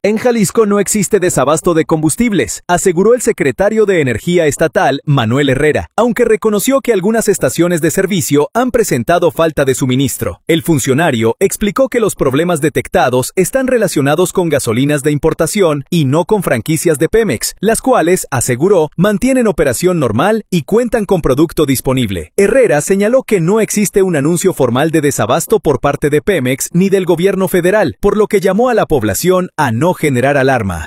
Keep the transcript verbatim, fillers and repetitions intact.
En Jalisco no existe desabasto de combustibles, aseguró el secretario de Energía Estatal, Manuel Herrera, aunque reconoció que algunas estaciones de servicio han presentado falta de suministro. El funcionario explicó que los problemas detectados están relacionados con gasolinas de importación y no con franquicias de Pemex, las cuales, aseguró, mantienen operación normal y cuentan con producto disponible. Herrera señaló que no existe un anuncio formal de desabasto por parte de Pemex ni del gobierno federal, por lo que llamó a la población a no generar alarma.